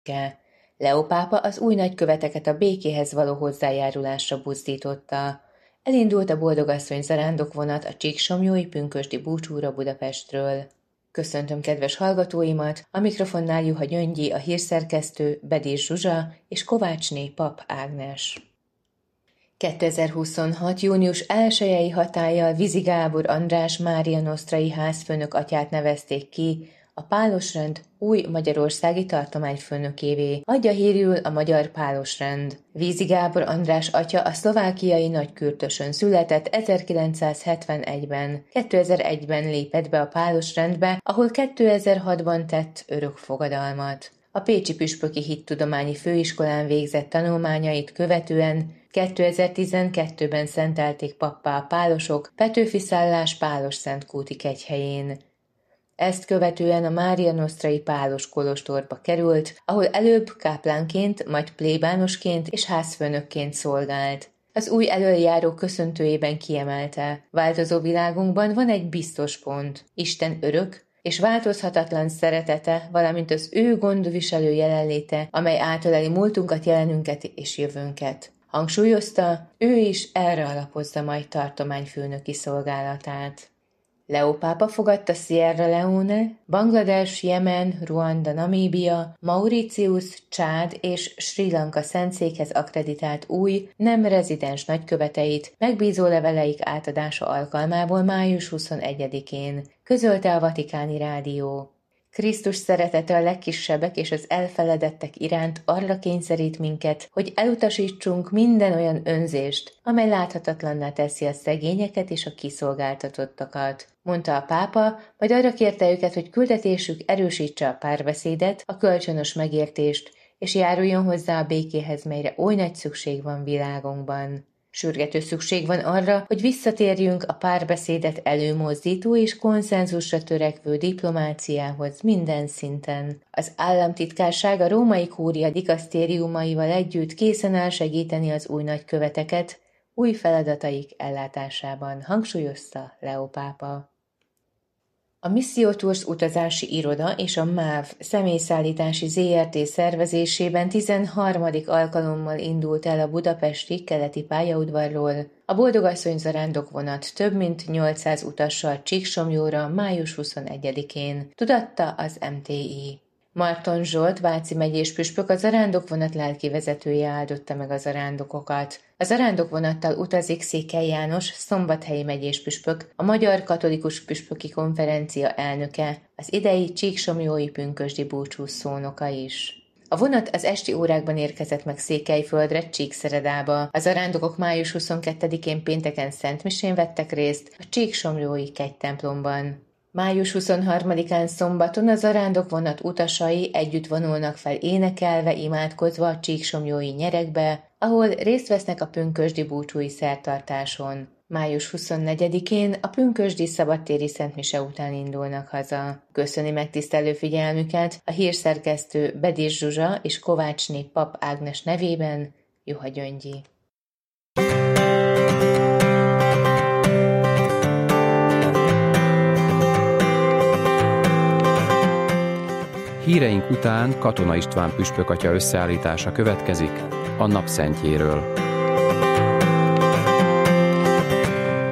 Leó pápa az új nagyköveteket a békéhez való hozzájárulásra buzdította. Elindult a boldogasszony zarándokvonat a csíksomlyói pünkösdi búcsúra Budapestről. Köszöntöm kedves hallgatóimat, a mikrofonnál Juha Gyöngyi, a hírszerkesztő Bedés Zsuzsa és Kovácsné Pap Ágnes. 2026. június 1-i hatállyal Vizi Gábor András Mária Nosztrai házfőnök atyát nevezték ki a Pálosrend új magyarországi tartományfőnökévé, adja hírül a Magyar Pálosrend. Vizi Gábor András atya a szlovákiai Nagykürtösön született 1971-ben. 2001-ben lépett be a Pálosrendbe, ahol 2006-ban tett örökfogadalmat. A Pécsi Püspöki Hittudományi Főiskolán végzett tanulmányait követően 2012-ben szentelték pappá a pálosok Petőfi-Szállás Pálos-Szentkúti kegyhelyén. Ezt követően a Mária Nosztrai pálos kolostorba került, ahol előbb káplánként, majd plébánosként és házfőnökként szolgált. Az új elöljáró köszöntőjében kiemelte: változó világunkban van egy biztos pont, Isten örök és változhatatlan szeretete, valamint az ő gondviselő jelenléte, amely átöleli múltunkat, jelenünket és jövőnket. Hangsúlyozta, ő is erre alapozza majd tartományfőnöki szolgálatát. Leó pápa fogadta Sierra Leone, Banglades, Jemen, Ruanda, Namíbia, Mauritius, Csád és Srí Lanka szentszékhez akkreditált új, nem rezidens nagyköveteit megbízó leveleik átadása alkalmából május 21-én, közölte a Vatikáni Rádió. Krisztus szeretete a legkisebbek és az elfeledettek iránt arra kényszerít minket, hogy elutasítsunk minden olyan önzést, amely láthatatlanná teszi a szegényeket és a kiszolgáltatottakat, mondta a pápa, majd arra kérte őket, hogy küldetésük erősítse a párbeszédet, a kölcsönös megértést, és járuljon hozzá a békéhez, melyre oly nagy szükség van világunkban. Sürgető szükség van arra, hogy visszatérjünk a párbeszédet előmozdító és konszenzusra törekvő diplomáciához minden szinten. Az államtitkárság a római kúria dikasztériumaival együtt készen áll segíteni az új nagyköveteket új feladataik ellátásában, hangsúlyozta Leó pápa. A Missio Tours utazási iroda és a MÁV személyszállítási ZRT szervezésében 13. alkalommal indult el a budapesti keleti pályaudvarról a Boldogasszony zarándokvonat több mint 800 utassal Csíksomlyóra május 21-én, tudatta az MTI. Marton Zsolt váci megyés püspök, a zarándokvonat lelkivezetője áldotta meg a zarándokokat. A zarándokvonattal utazik Székely János, szombathelyi megyés püspök, a Magyar Katolikus Püspöki Konferencia elnöke, az idei csíksomlyói pünkösdi búcsú szónoka is. A vonat az esti órákban érkezett meg Székelyföldre, Csíkszeredába. A zarándokok május 22-én pénteken szentmisén vettek részt a csíksomlyói kegytemplomban. Május 23-án szombaton a zarándokvonat utasai együtt vonulnak fel énekelve, imádkozva a csíksomlyói nyerekbe, ahol részt vesznek a pünkösdi búcsúi szertartáson. Május 24-én a pünkösdi szabadtéri szentmise után indulnak haza. Köszöni megtisztelő figyelmüket a hírszerkesztő Bedés Zsuzsa és Kovácsné Pap Ágnes nevében Juha Gyöngyi. Híreink után Katona István püspök atya összeállítása következik a napszentjéről.